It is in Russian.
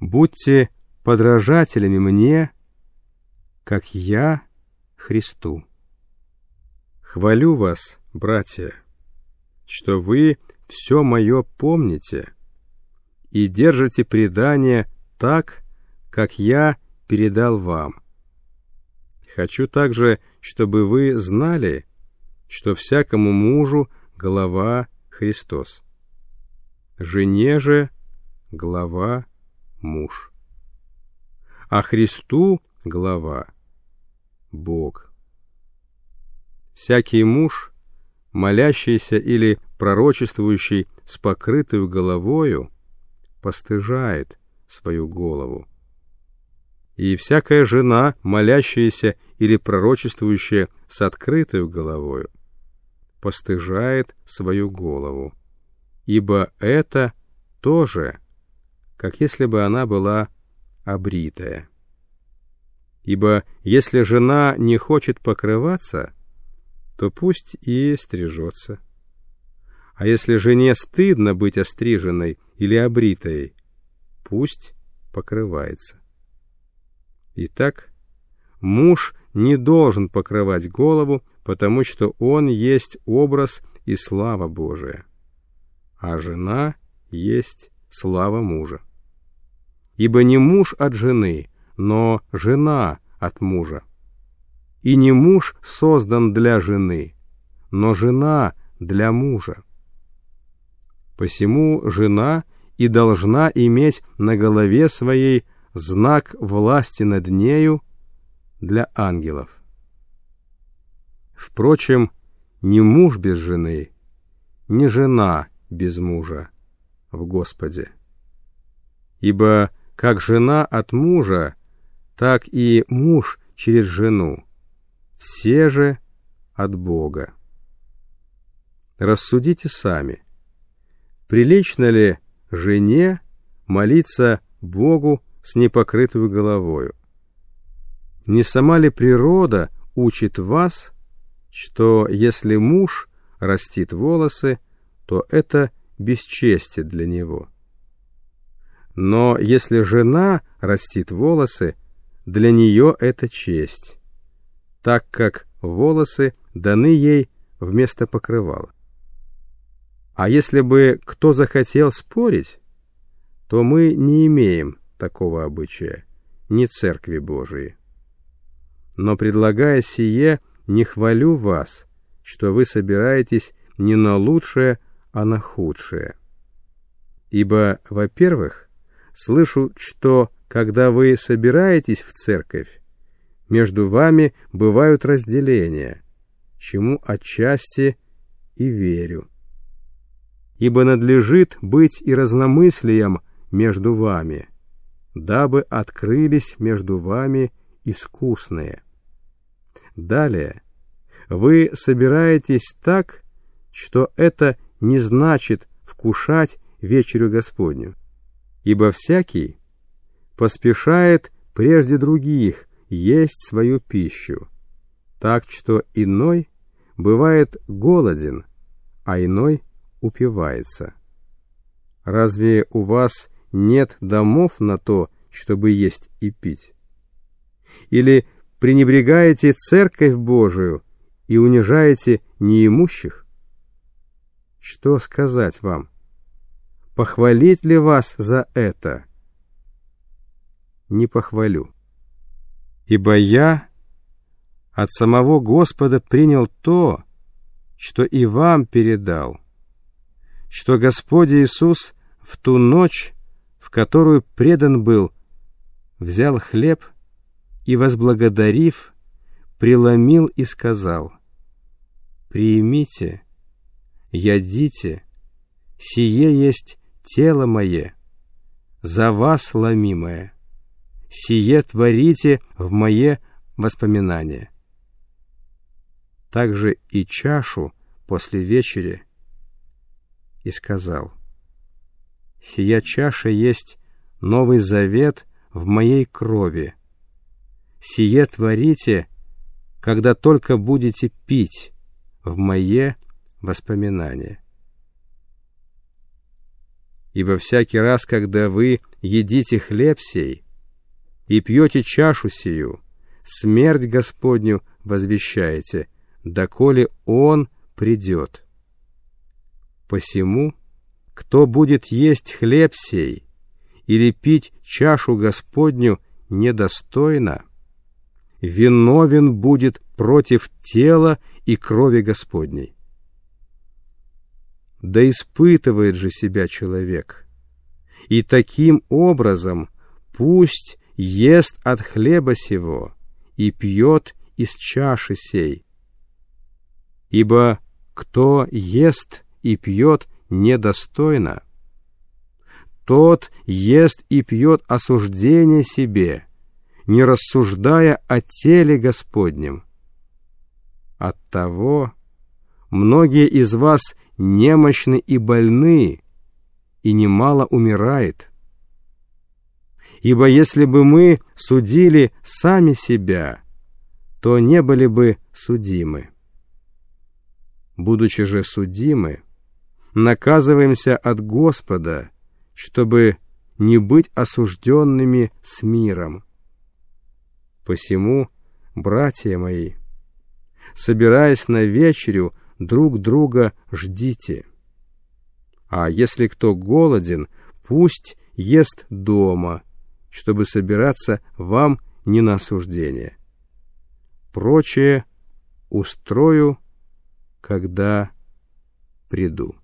будьте подражателями мне, как я Христу. Хвалю вас, братья, что вы все мое помните и держите предание так, как я передал вам. Хочу также, чтобы вы знали, что всякому мужу глава Христос, жене же глава муж, а Христу глава Бог. Всякий муж, молящийся или пророчествующий с покрытою головою, постыжает свою голову. И всякая жена, молящаяся или пророчествующая с открытою головою, постыжает свою голову, ибо это тоже, как если бы она была обритая. Ибо если жена не хочет покрываться, то пусть и стрижется. А если жене стыдно быть остриженной или обритой, пусть покрывается. Итак, муж не должен покрывать голову, потому что он есть образ и слава Божия, а жена есть слава мужа. Ибо не муж от жены, но жена от мужа. И не муж создан для жены, но жена для мужа. Посему жена и должна иметь на голове своей знак власти над нею для ангелов. Впрочем, ни муж без жены, ни жена без мужа в Господе. Ибо как жена от мужа, так и муж через жену, все же от Бога. Рассудите сами, прилично ли жене молиться Богу с непокрытую головою? Не сама ли природа учит вас, что если муж растит волосы, то это бесчестие для него? Но если жена растит волосы, для нее это честь, так как волосы даны ей вместо покрывала. А если бы кто захотел спорить, то мы не имеем такого обычая, ни Церкви Божией. Но, предлагая сие, не хвалю вас, что вы собираетесь не на лучшее, а на худшее. Ибо, во-первых, слышу, что, когда вы собираетесь в церковь, между вами бывают разделения, чему отчасти и верю. Ибо надлежит быть и разномыслием между вами, дабы открылись между вами искусные. Далее, вы собираетесь так, что это не значит вкушать вечерю Господню, ибо всякий поспешает прежде других есть свою пищу, так что иной бывает голоден, а иной упивается. Разве у вас нет домов на то, чтобы есть и пить? Или пренебрегаете Церковь Божию и унижаете неимущих? Что сказать вам? Похвалить ли вас за это? Не похвалю. Ибо я от самого Господа принял то, что и вам передал, что Господь Иисус в ту ночь, в которую предан был, взял хлеб и, возблагодарив, преломил и сказал: «Приимите, ядите, сие есть тело мое, за вас ломимое, сие творите в мое воспоминание». Также и чашу после вечери и сказал: «Сия чаша есть новый завет в моей крови. Сие творите, когда только будете пить в мое воспоминание». Ибо всякий раз, когда вы едите хлеб сей и пьете чашу сию, смерть Господню возвещаете, доколе Он придет. Посему, кто будет есть хлеб сей или пить чашу Господню недостойно, виновен будет против тела и крови Господней. Да испытывает же себя человек, и таким образом пусть ест от хлеба сего и пьет из чаши сей. Ибо кто ест и пьет недостойно, тот ест и пьет осуждение себе, не рассуждая о теле Господнем. Оттого многие из вас немощны и больны, и немало умирает. Ибо если бы мы судили сами себя, то не были бы судимы. Будучи же судимы, наказываемся от Господа, чтобы не быть осужденными с миром. Посему, братья мои, собираясь на вечерю, друг друга ждите. А если кто голоден, пусть ест дома, чтобы собираться вам не на осуждение. Прочее устрою, когда приду.